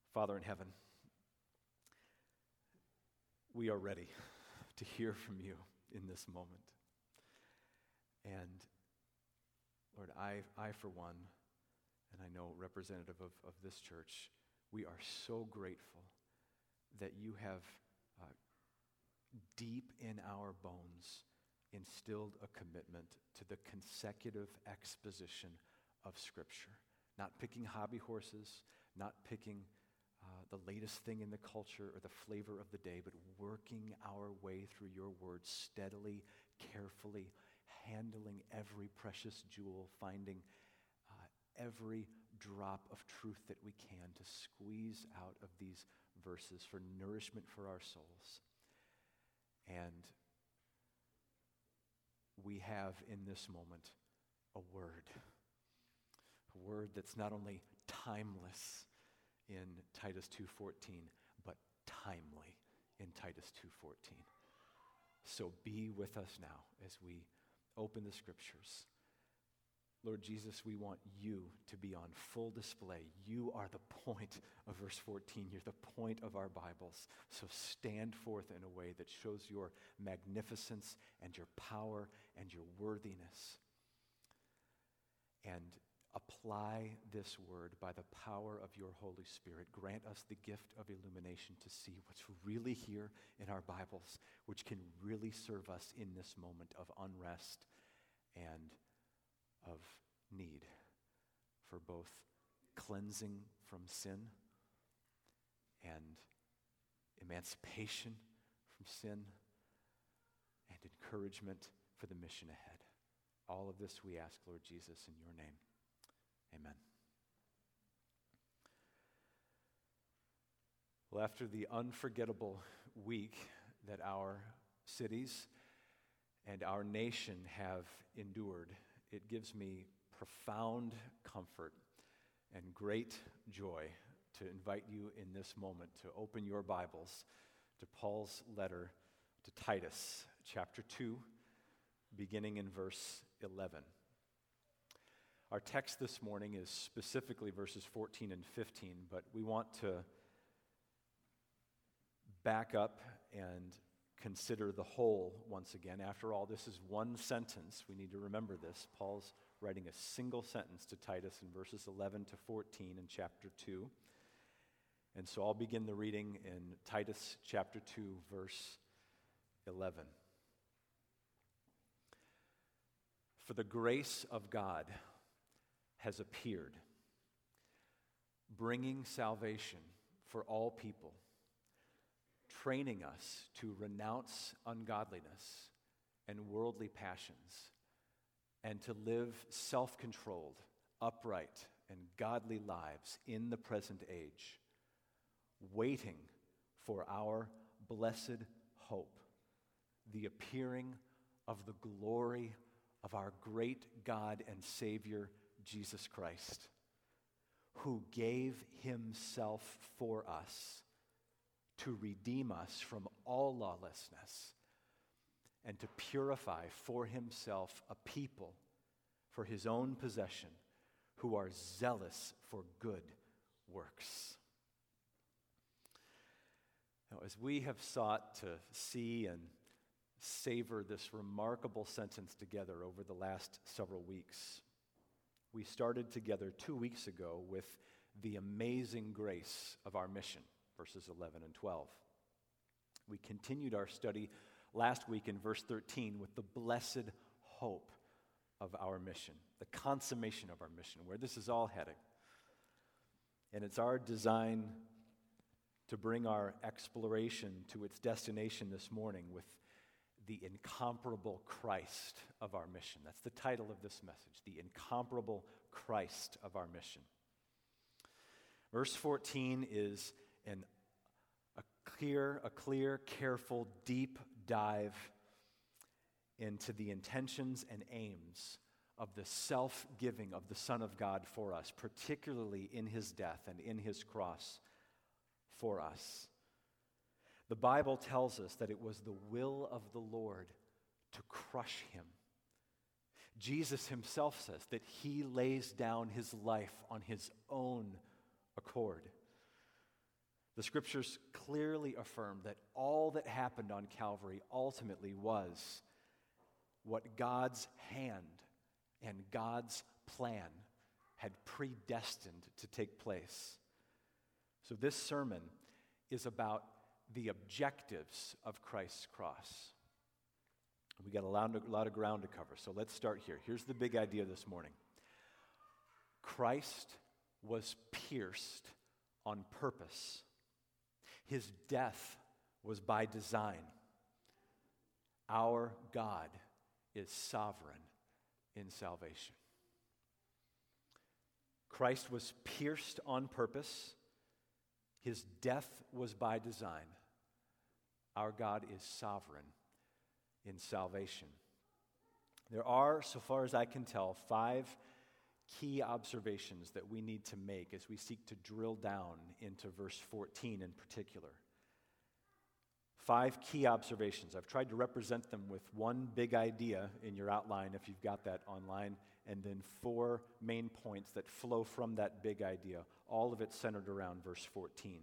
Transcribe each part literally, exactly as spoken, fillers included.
Father in heaven, we are ready to hear from you in this moment. And Lord, I, I for one, and I know representative of, of this church, we are so grateful that you have uh, deep in our bones instilled a commitment to the consecutive exposition of Scripture. Not picking hobby horses, not picking uh, the latest thing in the culture or the flavor of the day, but working our way through your word steadily, carefully, handling every precious jewel, finding uh, every drop of truth that we can to squeeze out of these verses for nourishment for our souls. And we have in this moment a word, a word that's not only timeless in Titus two fourteen, but timely in Titus two fourteen. So be with us now as we open the Scriptures. Lord Jesus, we want you to be on full display. You are the point of verse fourteen. You're the point of our Bibles. So stand forth in a way that shows your magnificence and your power and your worthiness. And apply this word by the power of your Holy Spirit. Grant us the gift of illumination to see what's really here in our Bibles, which can really serve us in this moment of unrest and of need for both cleansing from sin and emancipation from sin and encouragement for the mission ahead. All of this we ask, Lord Jesus, in your name. Amen. Well, after the unforgettable week that our cities and our nation have endured, it gives me profound comfort and great joy to invite you in this moment to open your Bibles to Paul's letter to Titus, chapter two, beginning in verse eleven. Our text this morning is specifically verses fourteen and fifteen, but we want to back up and consider the whole once again. After all, this is one sentence. We need to remember this. Paul's writing a single sentence to Titus in verses eleven to fourteen in chapter two. And so I'll begin the reading in Titus chapter two, verse eleven. For the grace of God has appeared, bringing salvation for all people, training us to renounce ungodliness and worldly passions, and to live self-controlled, upright, and godly lives in the present age, waiting for our blessed hope, the appearing of the glory of our great God and Savior, Jesus Christ, who gave himself for us to redeem us from all lawlessness and to purify for himself a people for his own possession who are zealous for good works. Now, as we have sought to see and savor this remarkable sentence together over the last several weeks, we started together two weeks ago with the amazing grace of our mission, verses eleven and twelve. We continued our study last week in verse thirteen with the blessed hope of our mission, the consummation of our mission, where this is all heading. And it's our design to bring our exploration to its destination this morning with the incomparable Christ of our mission. That's the title of this message, the incomparable Christ of our mission. Verse fourteen is an, a clear, a clear, careful, deep dive into the intentions and aims of the self-giving of the Son of God for us, particularly in his death and in his cross for us. The Bible tells us that it was the will of the Lord to crush him. Jesus himself says that he lays down his life on his own accord. The scriptures clearly affirm that all that happened on Calvary ultimately was what God's hand and God's plan had predestined to take place. So this sermon is about the objectives of Christ's cross. We got a lot, of, a lot of ground to cover, so let's start here. Here's the big idea this morning. Christ was pierced on purpose. His death was by design. Our God is sovereign in salvation. Christ was pierced on purpose. His death was by design. Our God is sovereign in salvation. There are, so far as I can tell, five key observations that we need to make as we seek to drill down into verse fourteen in particular. Five key observations. I've tried to represent them with one big idea in your outline, if you've got that online, and then four main points that flow from that big idea, all of it centered around verse fourteen.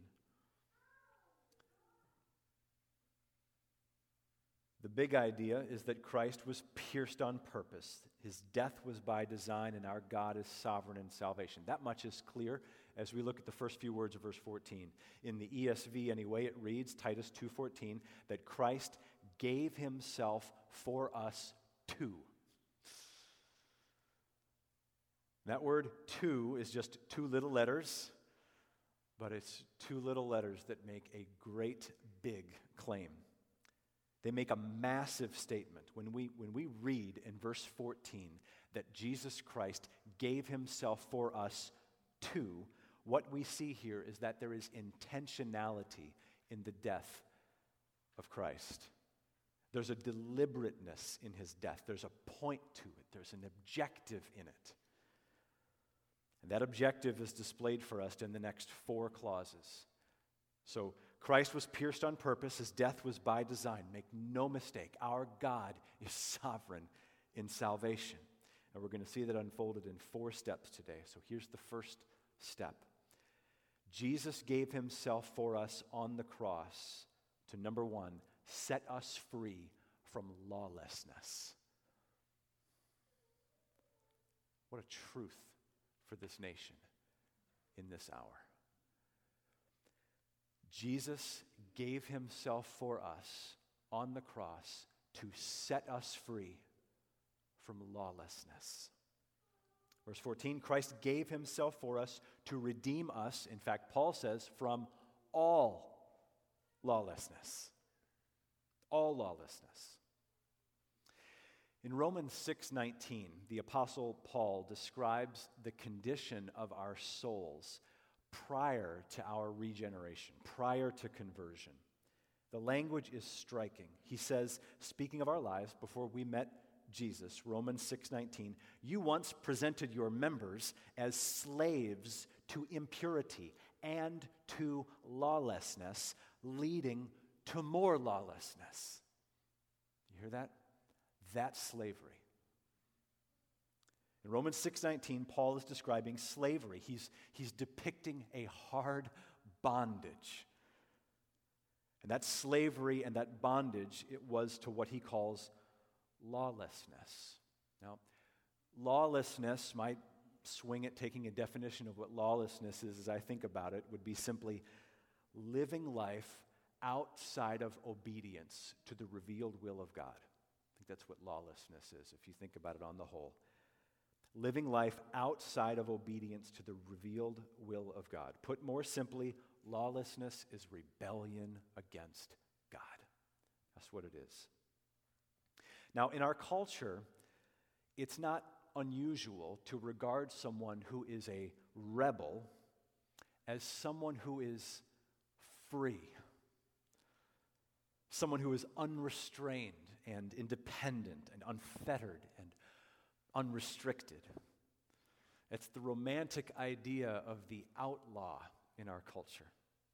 The big idea is that Christ was pierced on purpose. His death was by design, and our God is sovereign in salvation. That much is clear as we look at the first few words of verse fourteen. In the E S V anyway, it reads, Titus two fourteen, that Christ gave himself for us to. That word to is just two little letters, but it's two little letters that make a great big claim. They make a massive statement. When we, when we read in verse fourteen that Jesus Christ gave himself for us to, what we see here is that there is intentionality in the death of Christ. There's a deliberateness in his death. There's a point to it. There's an objective in it. And that objective is displayed for us in the next four clauses. So Christ was pierced on purpose. His death was by design. Make no mistake, our God is sovereign in salvation. And we're going to see that unfolded in four steps today. So here's the first step. Jesus gave himself for us on the cross to, number one, set us free from lawlessness. What a truth for this nation in this hour. Jesus gave himself for us on the cross to set us free from lawlessness. Verse fourteen, Christ gave himself for us to redeem us, in fact, Paul says, from all lawlessness. All lawlessness. In Romans six nineteen, the Apostle Paul describes the condition of our souls prior to our regeneration, prior to conversion. The language is striking. He says, speaking of our lives before we met Jesus, Romans six nineteen, you once presented your members as slaves to impurity and to lawlessness, leading to more lawlessness. You hear that? That's slavery. In Romans six nineteen, Paul is describing slavery. He's, he's depicting a hard bondage. And that slavery and that bondage, it was to what he calls lawlessness. Now, lawlessness might swing at taking a definition of what lawlessness is as I think about it, would be simply living life outside of obedience to the revealed will of God. I think that's what lawlessness is, if you think about it on the whole. Living life outside of obedience to the revealed will of God. Put more simply, lawlessness is rebellion against God. That's what it is. Now, in our culture, it's not unusual to regard someone who is a rebel as someone who is free, someone who is unrestrained and independent and unfettered and unrestricted. It's the romantic idea of the outlaw in our culture.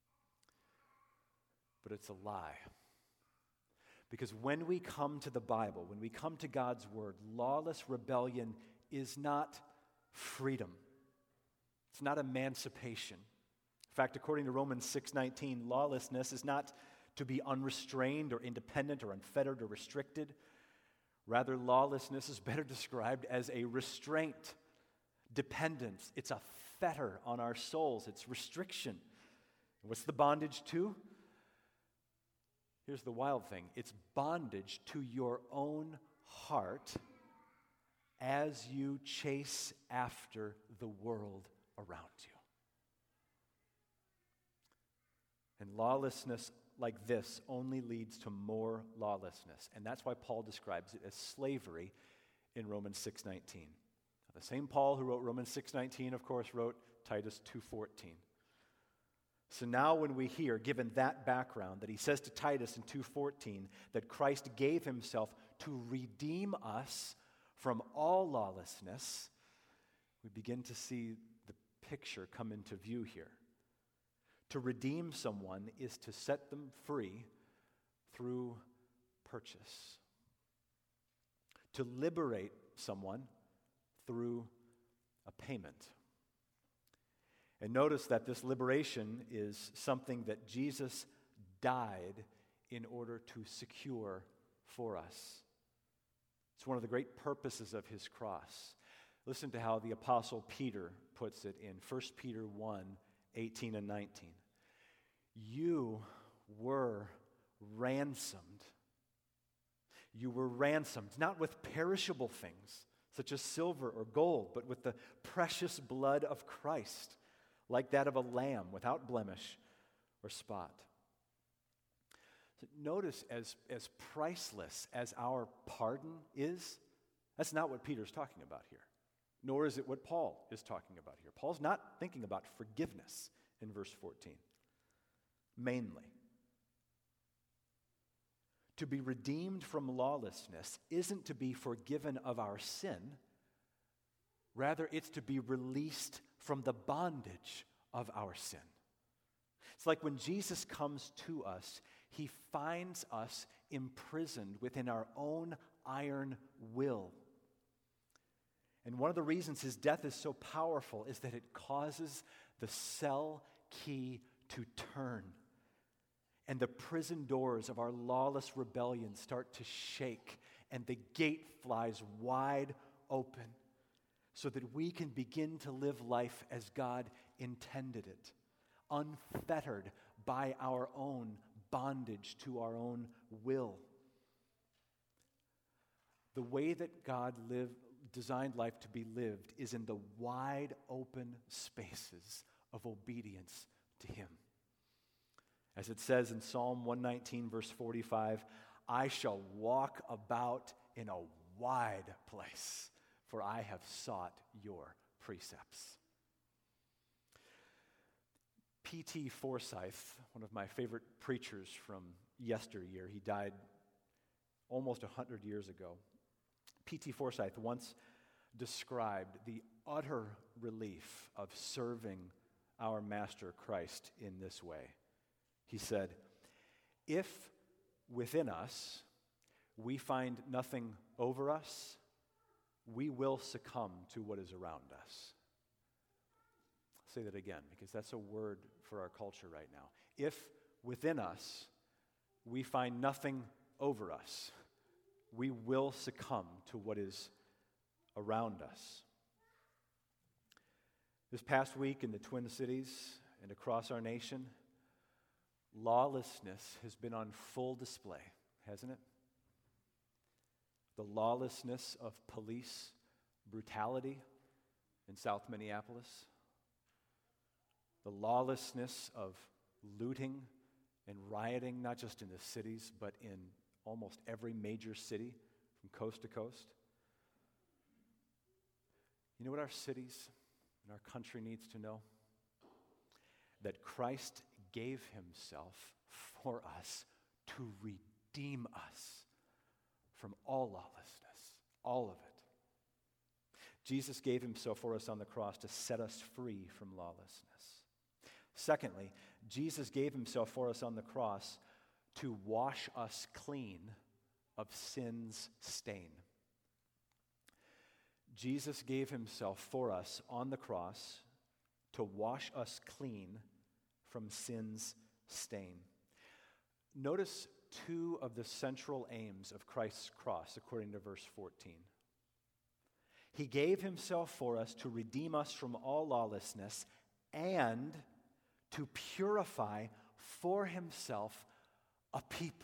But it's a lie. Because when we come to the Bible, when we come to God's Word, lawless rebellion is not freedom. It's not emancipation. In fact, according to Romans six nineteen, lawlessness is not to be unrestrained or independent or unfettered or restricted. Rather, lawlessness is better described as a restraint, dependence. It's a fetter on our souls. It's restriction. What's the bondage to? Here's the wild thing. It's bondage to your own heart as you chase after the world around you. And lawlessness like this only leads to more lawlessness. And that's why Paul describes it as slavery in Romans six nineteen. The same Paul who wrote Romans six nineteen, of course, wrote Titus two fourteen. So now when we hear, given that background, that he says to Titus in two fourteen that Christ gave himself to redeem us from all lawlessness, we begin to see the picture come into view here. To redeem someone is to set them free through purchase. To liberate someone through a payment. And notice that this liberation is something that Jesus died in order to secure for us. It's one of the great purposes of his cross. Listen to how the Apostle Peter puts it in First Peter one, eighteen and nineteen. You were ransomed. You were ransomed, not with perishable things, such as silver or gold, but with the precious blood of Christ, like that of a lamb without blemish or spot. So notice, as, as priceless as our pardon is, that's not what Peter's talking about here, nor is it what Paul is talking about here. Paul's not thinking about forgiveness in verse fourteen, mainly. To be redeemed from lawlessness isn't to be forgiven of our sin. Rather, it's to be released from the bondage of our sin. It's like when Jesus comes to us, he finds us imprisoned within our own iron will. And one of the reasons his death is so powerful is that it causes the cell key to turn. And the prison doors of our lawless rebellion start to shake, and the gate flies wide open so that we can begin to live life as God intended it, unfettered by our own bondage to our own will. The way that God lived, designed life to be lived is in the wide open spaces of obedience to him. As it says in Psalm one nineteen, verse forty-five, I shall walk about in a wide place, for I have sought your precepts. P T Forsyth, one of my favorite preachers from yesteryear, he died almost one hundred years ago. P T Forsyth once described the utter relief of serving our Master Christ in this way. He said, if within us we find nothing over us, we will succumb to what is around us. I'll say that again, because that's a word for our culture right now. If within us we find nothing over us, we will succumb to what is around us. This past week in the Twin Cities and across our nation, lawlessness has been on full display, hasn't it? The lawlessness of police brutality in South Minneapolis, the lawlessness of looting and rioting, not just in the cities, but in almost every major city from coast to coast. You know what our cities and our country needs to know? That Christ gave himself for us to redeem us from all lawlessness, all of it. Jesus gave himself for us on the cross to set us free from lawlessness. Secondly, Jesus gave himself for us on the cross to wash us clean of sin's stain. Jesus gave himself for us on the cross to wash us clean from sin's stain. Notice two of the central aims of Christ's cross, according to verse fourteen. He gave himself for us to redeem us from all lawlessness and to purify for himself a people.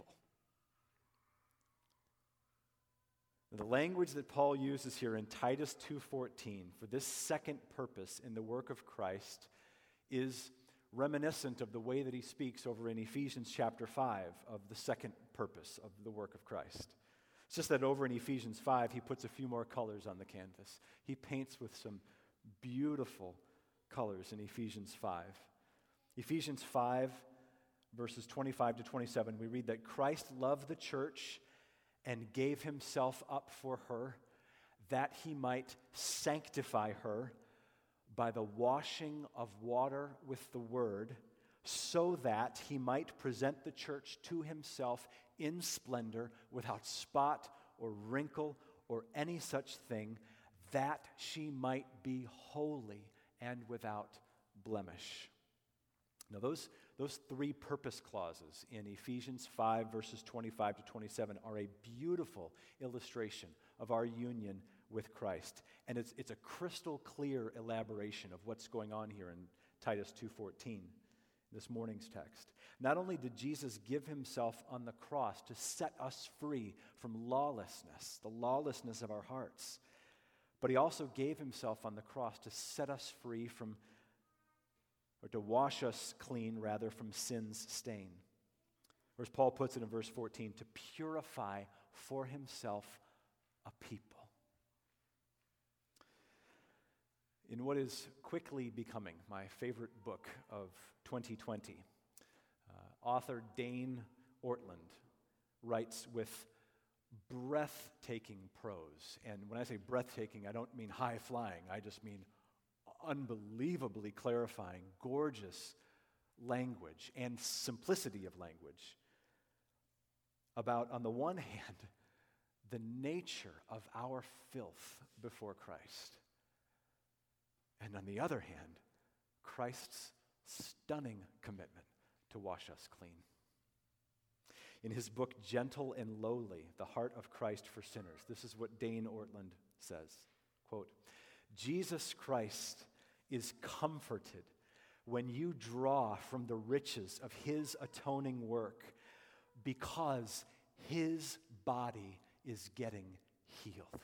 The language that Paul uses here in Titus two fourteen for this second purpose in the work of Christ is reminiscent of the way that he speaks over in Ephesians chapter five of the second purpose of the work of Christ. It's just that over in Ephesians five, he puts a few more colors on the canvas. He paints with some beautiful colors in Ephesians five. Ephesians five, verses twenty-five to twenty-seven, we read that Christ loved the church and gave himself up for her, that he might sanctify her by the washing of water with the word, so that he might present the church to himself in splendor, without spot or wrinkle or any such thing, that she might be holy and without blemish. Now those, those three purpose clauses in Ephesians five, verses twenty-five to twenty-seven are a beautiful illustration of our union with Christ. And it's, it's a crystal clear elaboration of what's going on here in Titus two fourteen, this morning's text. Not only did Jesus give himself on the cross to set us free from lawlessness, the lawlessness of our hearts, but he also gave himself on the cross to set us free from, or to wash us clean, rather, from sin's stain. Or as Paul puts it in verse fourteen, to purify for himself a people. In what is quickly becoming my favorite book of twenty twenty, uh, author Dane Ortland writes with breathtaking prose. And when I say breathtaking, I don't mean high-flying. I just mean unbelievably clarifying, gorgeous language and simplicity of language about, on the one hand, the nature of our filth before Christ, and on the other hand, Christ's stunning commitment to wash us clean. In his book, Gentle and Lowly, The Heart of Christ for Sinners, this is what Dane Ortland says, quote, Jesus Christ is comforted when you draw from the riches of his atoning work, because his body is getting healed.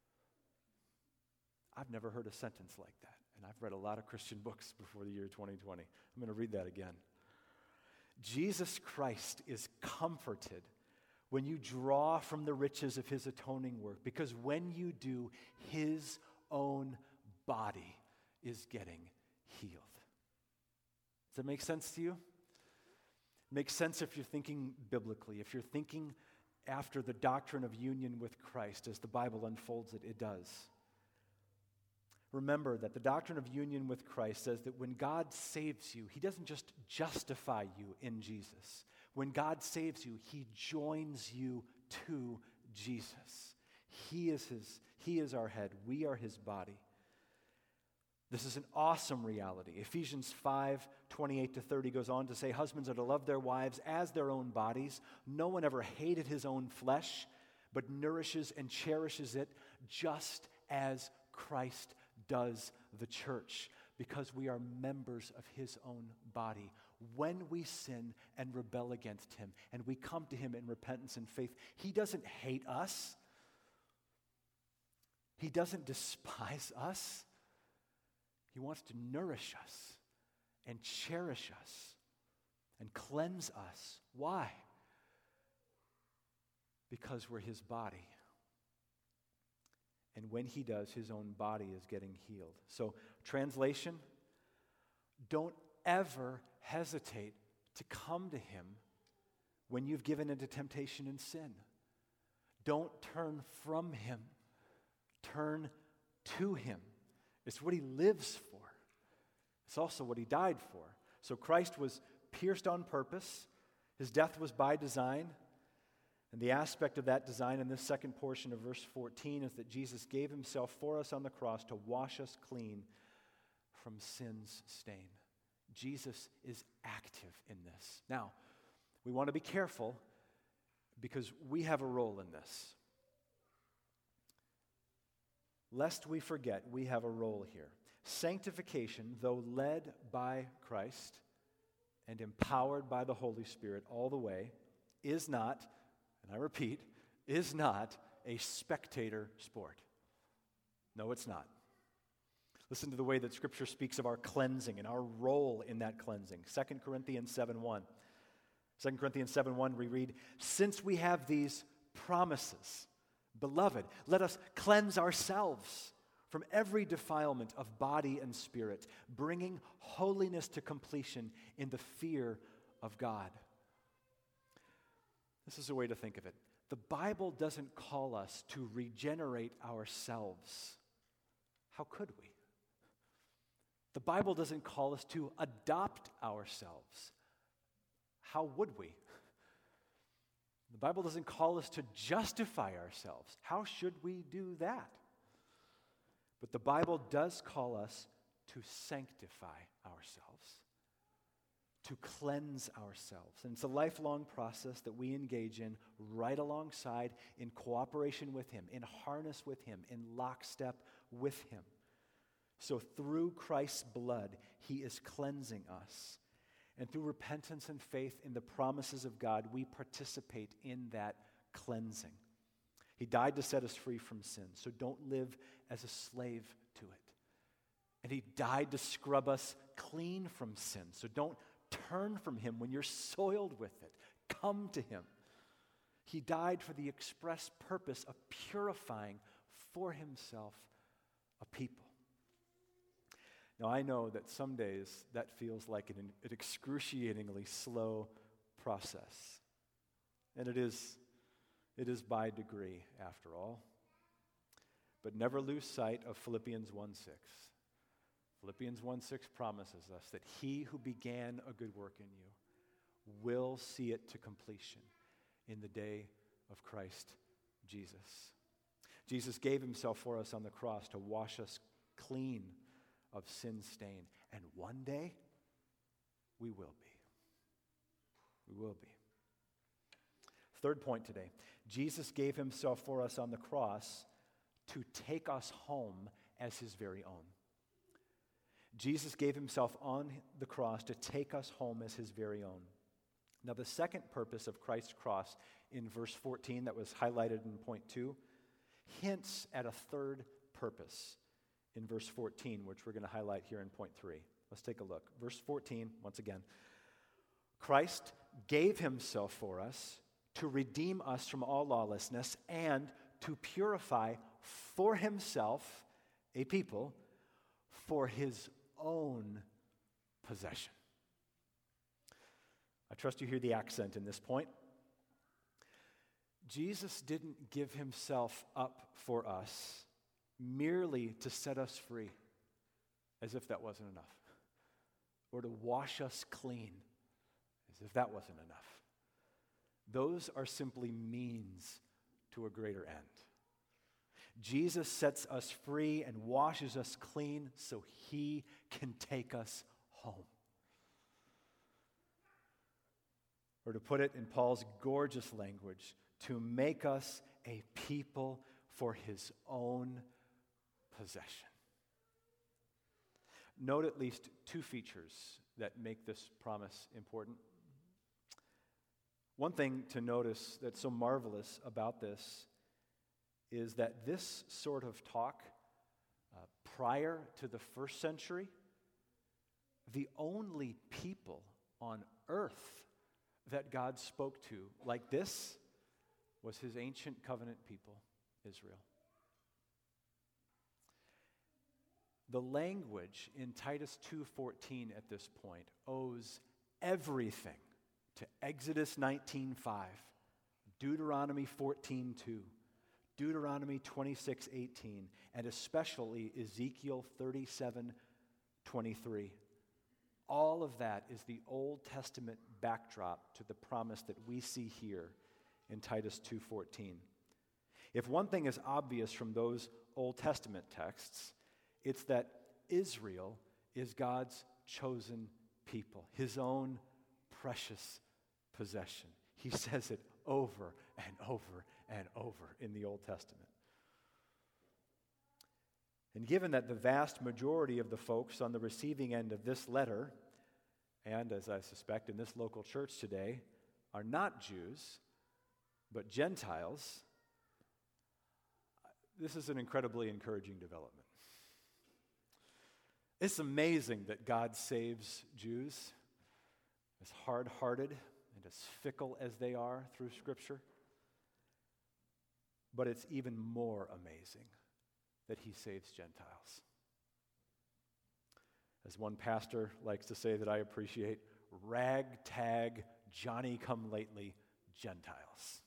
I've never heard a sentence like that, and I've read a lot of Christian books before the year twenty twenty. I'm going to read that again. Jesus Christ is comforted when you draw from the riches of his atoning work, because when you do, his own body is getting healed. Does that make sense to you? It makes sense if you're thinking biblically. If you're thinking after the doctrine of union with Christ, as the Bible unfolds it, it does. Remember that the doctrine of union with Christ says that when God saves you, he doesn't just justify you in Jesus. When God saves you, he joins you to Jesus. He is his, he is our head. We are his body. This is an awesome reality. Ephesians five, twenty-eight to thirty goes on to say, husbands are to love their wives as their own bodies. No one ever hated his own flesh, but nourishes and cherishes it, just as Christ does the church, because we are members of his own body. When we sin and rebel against him, and we come to him in repentance and faith, he doesn't hate us. He doesn't despise us. He wants to nourish us and cherish us and cleanse us. Why? Because we're his body. And when he does, his own body is getting healed. So, translation, don't ever hesitate to come to him when you've given into temptation and sin. Don't turn from him. Turn to him. It's what he lives for. It's also what he died for. So Christ was pierced on purpose. His death was by design. And the aspect of that design in this second portion of verse fourteen is that Jesus gave himself for us on the cross to wash us clean from sin's stain. Jesus is active in this. Now, we want to be careful because we have a role in this. Lest we forget, we have a role here. Sanctification, though led by Christ and empowered by the Holy Spirit all the way, is not, and I repeat, is not a spectator sport. No, it's not. Listen to the way that Scripture speaks of our cleansing and our role in that cleansing. Second Corinthians seven one. Second Corinthians seven one, we read, "Since we have these promises, beloved, let us cleanse ourselves from every defilement of body and spirit, bringing holiness to completion in the fear of God." This is a way to think of it. The Bible doesn't call us to regenerate ourselves. How could we? The Bible doesn't call us to adopt ourselves. How would we? The Bible doesn't call us to justify ourselves. How should we do that? But the Bible does call us to sanctify ourselves, to cleanse ourselves. And it's a lifelong process that we engage in right alongside, in cooperation with Him, in harness with Him, in lockstep with Him. So through Christ's blood, He is cleansing us. And through repentance and faith in the promises of God, we participate in that cleansing. He died to set us free from sin, so don't live as a slave to it. And He died to scrub us clean from sin, so don't turn from Him when you're soiled with it. Come to Him. He died for the express purpose of purifying for Himself a people. Now, I know that some days that feels like an, an excruciatingly slow process. And it is, it is by degree, after all. But never lose sight of Philippians one six. Philippians one six promises us that He who began a good work in you will see it to completion in the day of Christ Jesus. Jesus gave Himself for us on the cross to wash us clean of sin stain. And one day, we will be. We will be. Third point today. Jesus gave Himself for us on the cross to take us home as His very own. Jesus gave Himself on the cross to take us home as His very own. Now, the second purpose of Christ's cross in verse fourteen that was highlighted in point two hints at a third purpose in verse fourteen, which we're going to highlight here in point three. Let's take a look. Verse fourteen, once again. Christ gave Himself for us to redeem us from all lawlessness and to purify for Himself a people for His own possession. I trust you hear the accent in this point. Jesus didn't give Himself up for us merely to set us free, as if that wasn't enough, or to wash us clean, as if that wasn't enough. Those are simply means to a greater end. Jesus sets us free and washes us clean so He can take us home. Or to put it in Paul's gorgeous language, to make us a people for His own possession. Note at least two features that make this promise important. One thing to notice that's so marvelous about this is that this sort of talk, uh, prior to the first century, the only people on earth that God spoke to like this was His ancient covenant people, Israel. The language in Titus two fourteen at this point owes everything to Exodus nineteen five, Deuteronomy fourteen two, Deuteronomy twenty-six eighteen, and especially Ezekiel thirty-seven twenty-three. All of that is the Old Testament backdrop to the promise that we see here in Titus two fourteen. If one thing is obvious from those Old Testament texts, it's that Israel is God's chosen people, his own precious possession. He says it over and over and over in the Old Testament. And given that the vast majority of the folks on the receiving end of this letter, and as I suspect in this local church today, are not Jews, but Gentiles, this is an incredibly encouraging development. It's amazing that God saves Jews, as hard-hearted and as fickle as they are through Scripture. But it's even more amazing that he saves Gentiles. As one pastor likes to say that I appreciate, ragtag, Johnny-come-lately Gentiles.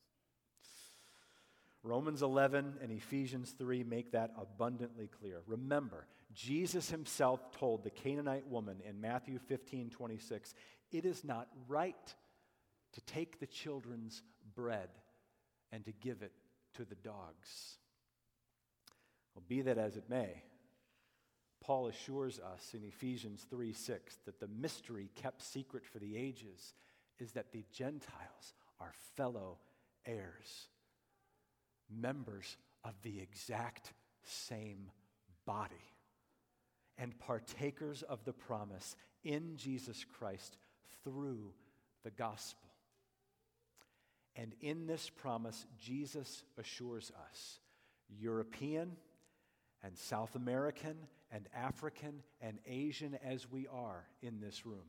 Romans eleven and Ephesians three make that abundantly clear. Remember, Jesus himself told the Canaanite woman in Matthew fifteen twenty-six, "It is not right to take the children's bread and to give it to the dogs." Well, be that as it may, Paul assures us in Ephesians three six that the mystery kept secret for the ages is that the Gentiles are fellow heirs, members of the exact same body, and partakers of the promise in Jesus Christ through the gospel. And in this promise, Jesus assures us, European and South American and African and Asian as we are in this room,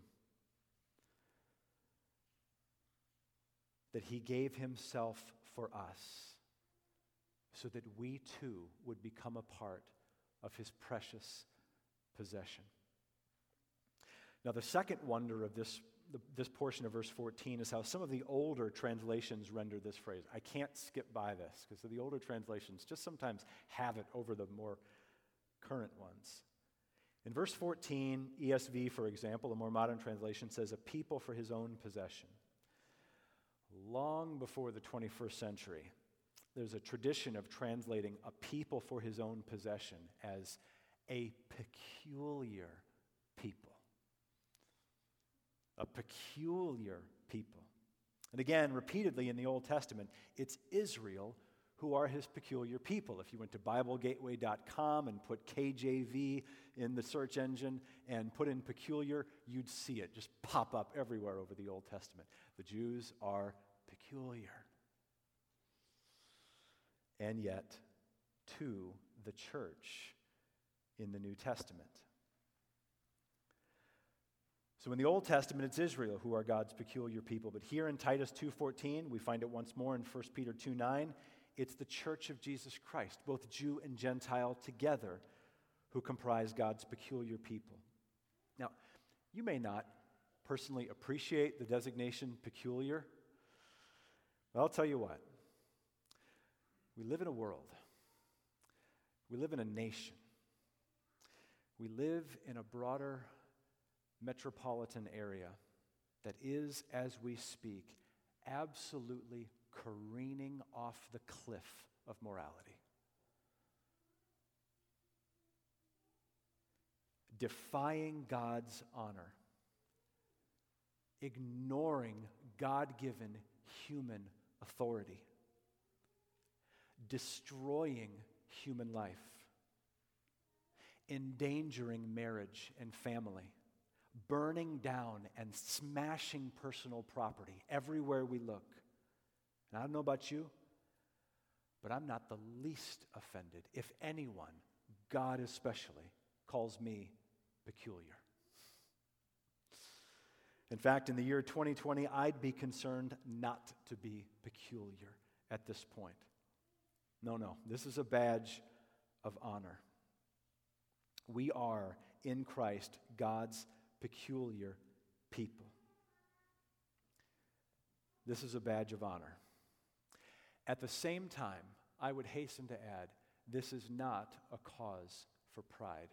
that he gave himself for us so that we too would become a part of his precious possession. Now, the second wonder of this, the, this portion of verse fourteen is how some of the older translations render this phrase. I can't skip by this because the older translations just sometimes have it over the more current ones. In verse fourteen, E S V, for example, a more modern translation, says, "A people for his own possession." Long before the twenty-first century, there's a tradition of translating "a people for his own possession" as a peculiar people. A peculiar people. And again, repeatedly in the Old Testament, it's Israel who are his peculiar people. If you went to Bible Gateway dot com and put K J V in the search engine and put in peculiar, you'd see it just pop up everywhere over the Old Testament. The Jews are peculiar. And yet, to the church in the New Testament. So in the Old Testament, it's Israel who are God's peculiar people. But here in Titus two fourteen, we find it once more in First Peter two nine, it's the church of Jesus Christ, both Jew and Gentile together, who comprise God's peculiar people. Now, you may not personally appreciate the designation peculiar, but I'll tell you what. We live in a world. We live in a nation. We live in a broader metropolitan area that is, as we speak, absolutely careening off the cliff of morality. Defying God's honor. Ignoring God-given human authority. Destroying human life. Endangering marriage and family. Burning down and smashing personal property everywhere we look. And I don't know about you, but I'm not the least offended if anyone, God especially, calls me peculiar. In fact, in the year twenty twenty, I'd be concerned not to be peculiar at this point. No, no, this is a badge of honor. We are, in Christ, God's peculiar people. This is a badge of honor. At the same time, I would hasten to add, this is not a cause for pride.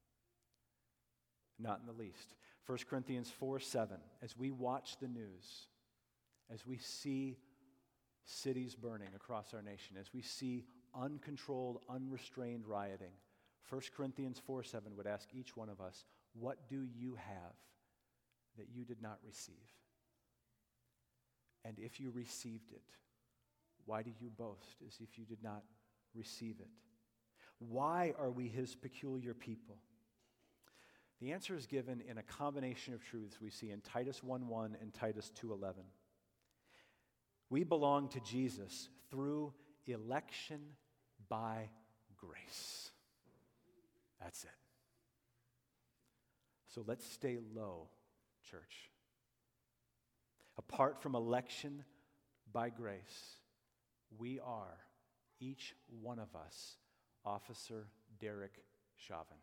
Not in the least. First Corinthians four seven, as we watch the news, as we see cities burning across our nation, as we see uncontrolled, unrestrained rioting, First Corinthians four seven would ask each one of us, what do you have that you did not receive? And if you received it, why do you boast as if you did not receive it? Why are we his peculiar people? The answer is given in a combination of truths we see in Titus one one and Titus two eleven. We belong to Jesus through election by grace. That's it. So let's stay low, church. Apart from election by grace, we are, each one of us, Officer Derek Chauvin.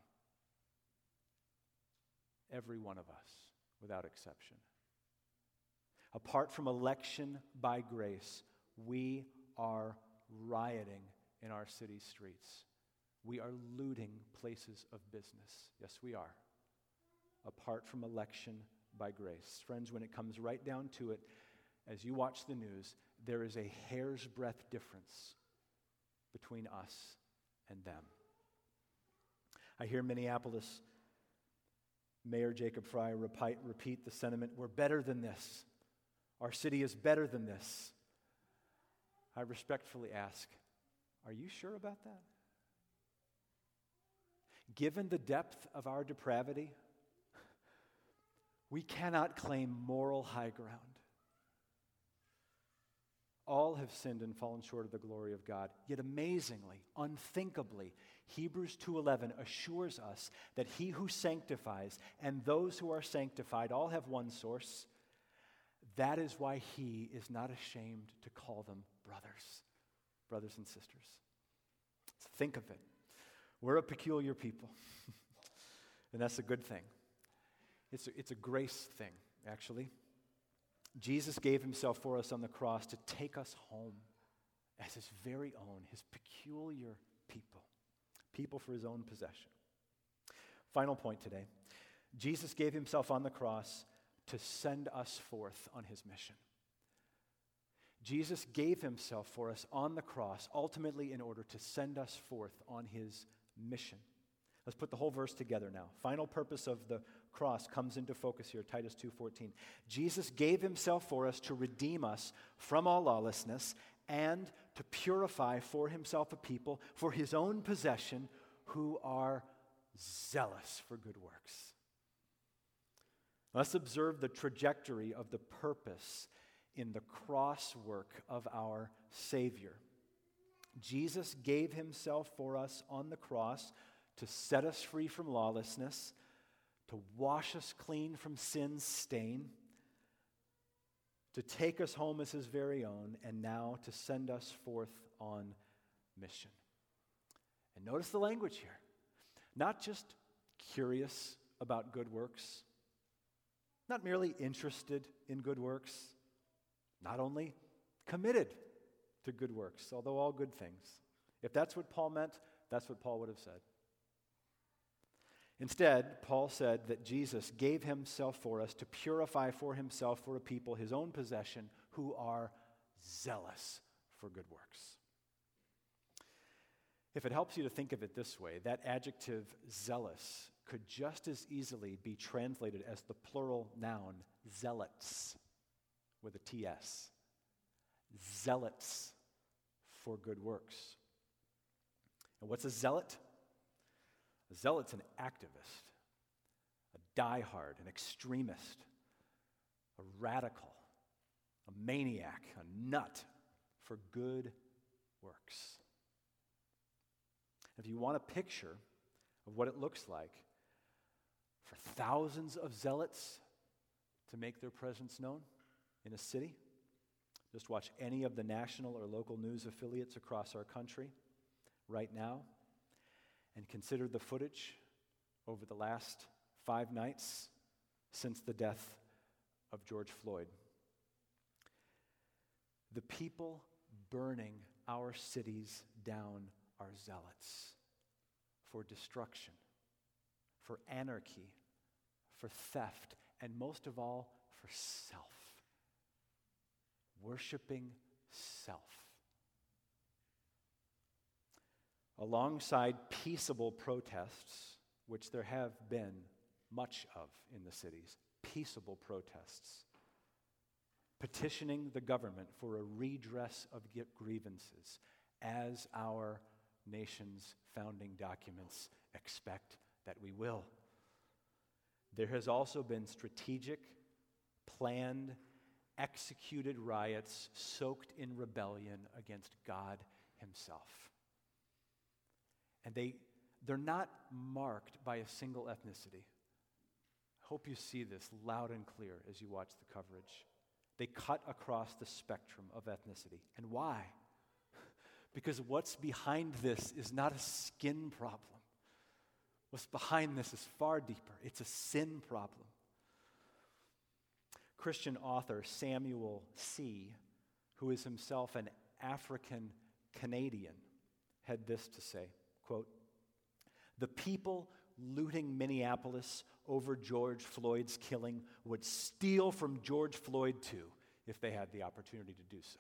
Every one of us, without exception. Apart from election by grace, we are rioting in our city streets. We are looting places of business. Yes, we are. Apart from election by grace. Friends, when it comes right down to it, as you watch the news, there is a hair's breadth difference between us and them. I hear Minneapolis Mayor Jacob Fry repeat, repeat the sentiment, we're better than this. Our city is better than this. I respectfully ask, are you sure about that? Given the depth of our depravity, we cannot claim moral high ground. All have sinned and fallen short of the glory of God. Yet amazingly, unthinkably, Hebrews two eleven assures us that he who sanctifies and those who are sanctified all have one source. That is why he is not ashamed to call them brothers, brothers and sisters. Think of it. We're a peculiar people, and that's a good thing. It's a, it's a grace thing, actually. Jesus gave himself for us on the cross to take us home as his very own, his peculiar people, people for his own possession. Final point today. Jesus gave himself on the cross to send us forth on his mission. Jesus gave himself for us on the cross, ultimately in order to send us forth on his mission. Let's put the whole verse together now. Final purpose of the cross comes into focus here, Titus two fourteen. Jesus gave himself for us to redeem us from all lawlessness and to purify for himself a people for his own possession who are zealous for good works. Let's observe the trajectory of the purpose in the cross work of our Savior. Jesus gave himself for us on the cross to set us free from lawlessness, to wash us clean from sin's stain, to take us home as his very own, and now to send us forth on mission. And notice the language here. Not just curious about good works, not merely interested in good works, not only committed to good works, although all good things. If that's what Paul meant, that's what Paul would have said. Instead, Paul said that Jesus gave himself for us to purify for himself for a people his own possession who are zealous for good works. If it helps you to think of it this way, that adjective zealous could just as easily be translated as the plural noun zealots with a T S. Zealots for good works. And what's a zealot? A zealot's an activist, a diehard, an extremist, a radical, a maniac, a nut for good works. If you want a picture of what it looks like for thousands of zealots to make their presence known in a city, just watch any of the national or local news affiliates across our country right now and consider the footage over the last five nights since the death of George Floyd. The people burning our cities down are zealots for destruction, for anarchy, for theft, and most of all, for self. Worshiping self. Alongside peaceable protests, which there have been much of in the cities, peaceable protests, petitioning the government for a redress of grievances, as our nation's founding documents expect that we will. There has also been strategic, planned, executed riots soaked in rebellion against God himself. And they, they're not marked by a single ethnicity. I hope you see this loud and clear as you watch the coverage. They cut across the spectrum of ethnicity. And why? Because what's behind this is not a skin problem. What's behind this is far deeper. It's a sin problem. Christian author Samuel C., who is himself an African Canadian, had this to say, quote, "The people looting Minneapolis over George Floyd's killing would steal from George Floyd too if they had the opportunity to do so.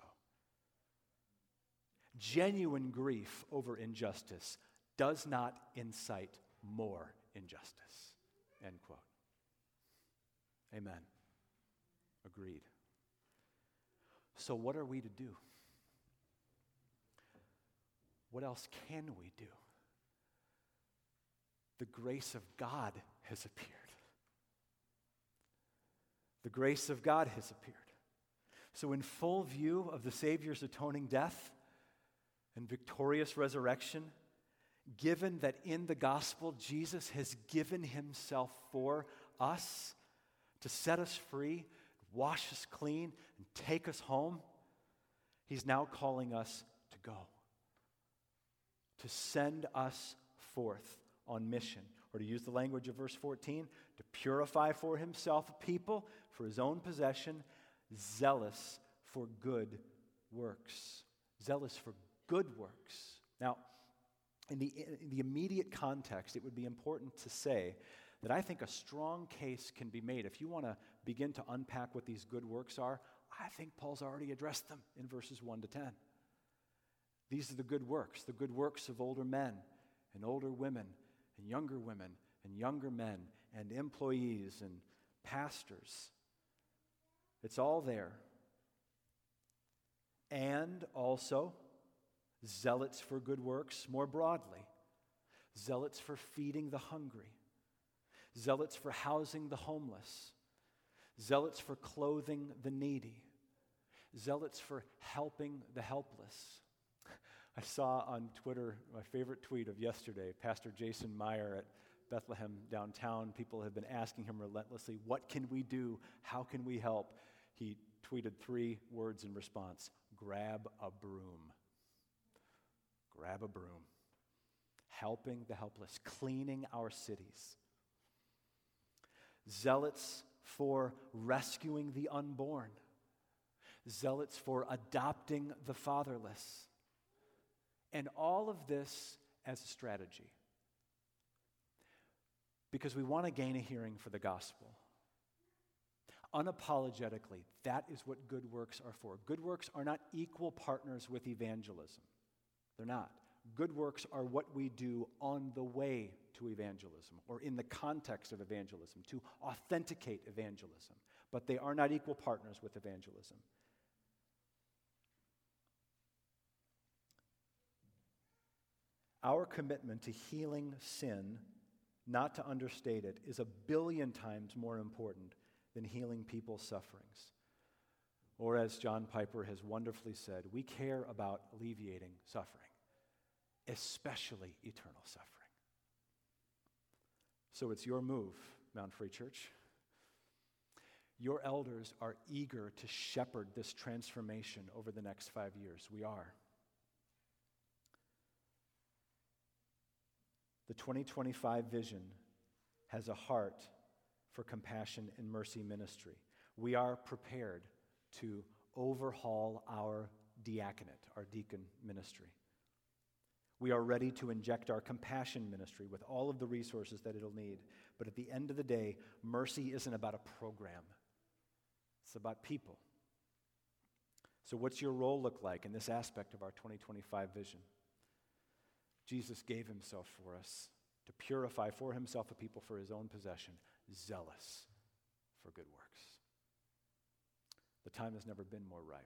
Genuine grief over injustice does not incite more injustice." End quote. Amen. Agreed. So what are we to do? What else can we do? The grace of God has appeared. The grace of God has appeared. So in full view of the Savior's atoning death and victorious resurrection, given that in the gospel Jesus has given himself for us to set us free, wash us clean, and take us home, he's now calling us to go, to send us forth on mission, or to use the language of verse fourteen, to purify for himself a people for his own possession, zealous for good works. Zealous for good works. Now, in the, in the immediate context, it would be important to say that I think a strong case can be made. If you want to begin to unpack what these good works are, I think Paul's already addressed them in verses one to ten. These are the good works, the good works of older men and older women and younger women and younger men and employees and pastors. It's all there. And also, zealots for good works more broadly. Zealots for feeding the hungry. Zealots for housing the homeless. Zealots for clothing the needy. Zealots for helping the helpless. I saw on Twitter my favorite tweet of yesterday, Pastor Jason Meyer at Bethlehem downtown. People have been asking him relentlessly, what can we do? How can we help? He tweeted three words in response: grab a broom. Grab a broom. Helping the helpless, cleaning our cities. Zealots for rescuing the unborn. Zealots for adopting the fatherless. And all of this as a strategy. Because we want to gain a hearing for the gospel. Unapologetically, that is what good works are for. Good works are not equal partners with evangelism. They're not. Good works are what we do on the way to evangelism or in the context of evangelism, to authenticate evangelism. But they are not equal partners with evangelism. Our commitment to healing sin, not to understate it, is a billion times more important than healing people's sufferings. Or as John Piper has wonderfully said, we care about alleviating suffering, especially eternal suffering. So it's your move, Mount Free Church. Your elders are eager to shepherd this transformation over the next five years. We are. The twenty twenty-five vision has a heart for compassion and mercy ministry. We are prepared to overhaul our diaconate, our deacon ministry. We are ready to inject our compassion ministry with all of the resources that it'll need. But at the end of the day, mercy isn't about a program. It's about people. So what's your role look like in this aspect of our twenty twenty-five vision? Jesus gave himself for us to purify for himself a people for his own possession, zealous for good works. The time has never been more ripe.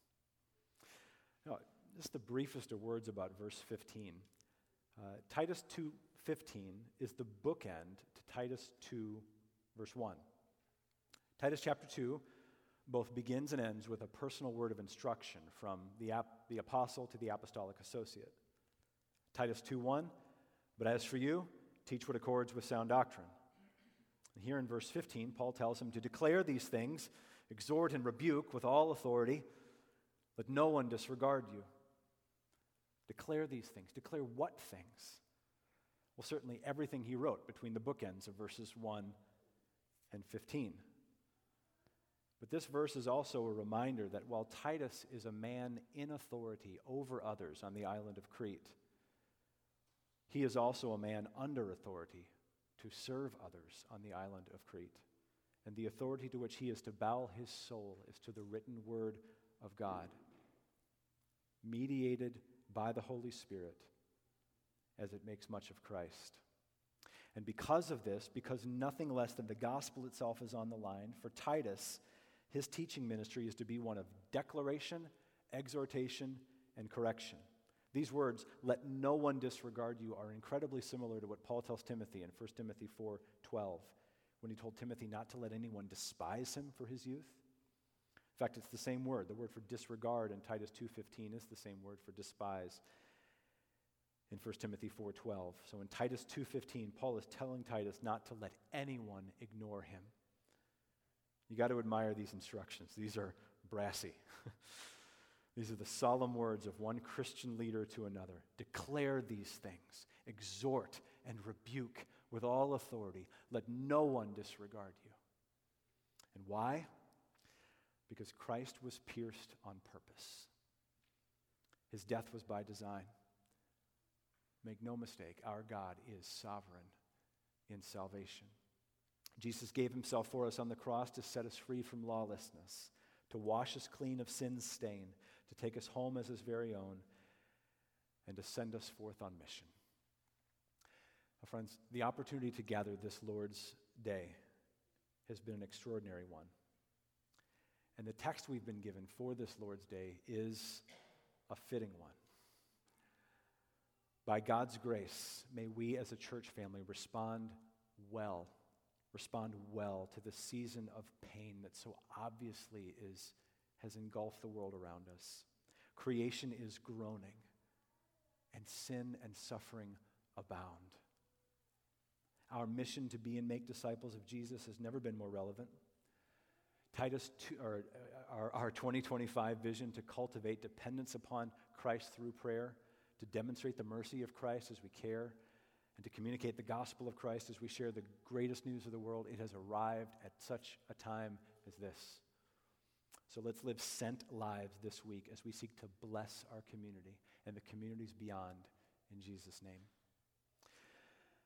Now, just the briefest of words about verse fifteen. Uh, Titus two fifteen is the bookend to Titus two, verse one. Titus chapter two both begins and ends with a personal word of instruction from the, ap- the apostle to the apostolic associate. Titus two one, but as for you, teach what accords with sound doctrine. And here in verse fifteen, Paul tells him to declare these things, exhort and rebuke with all authority. Let no one disregard you. Declare these things. Declare what things? Well, certainly everything he wrote between the bookends of verses one and fifteen. But this verse is also a reminder that while Titus is a man in authority over others on the island of Crete, he is also a man under authority to serve others on the island of Crete. And the authority to which he is to bow his soul is to the written word of God, mediated by the Holy Spirit as it makes much of Christ. And because of this, because nothing less than the gospel itself is on the line, for Titus, his teaching ministry is to be one of declaration, exhortation, and correction. These words, let no one disregard you, are incredibly similar to what Paul tells Timothy in First Timothy four twelve, when he told Timothy not to let anyone despise him for his youth. In fact, it's the same word. The word for disregard in Titus two fifteen is the same word for despise in First Timothy four twelve. So in Titus two fifteen, Paul is telling Titus not to let anyone ignore him. You got to admire these instructions. These are brassy. These are the solemn words of one Christian leader to another. Declare these things, exhort and rebuke with all authority. Let no one disregard you. And why? Because Christ was pierced on purpose. His death was by design. Make no mistake, our God is sovereign in salvation. Jesus gave himself for us on the cross to set us free from lawlessness, to wash us clean of sin's stain, to take us home as his very own, and to send us forth on mission. Now, friends, the opportunity to gather this Lord's Day has been an extraordinary one. And the text we've been given for this Lord's Day is a fitting one. By God's grace, may we as a church family respond well, respond well to the season of pain that so obviously is, has engulfed the world around us. Creation is groaning, and sin and suffering abound. Our mission to be and make disciples of Jesus has never been more relevant. Titus, two, or our, our twenty twenty-five vision to cultivate dependence upon Christ through prayer, to demonstrate the mercy of Christ as we care, and to communicate the gospel of Christ as we share the greatest news of the world, it has arrived at such a time as this. So let's live sent lives this week as we seek to bless our community and the communities beyond, in Jesus' name.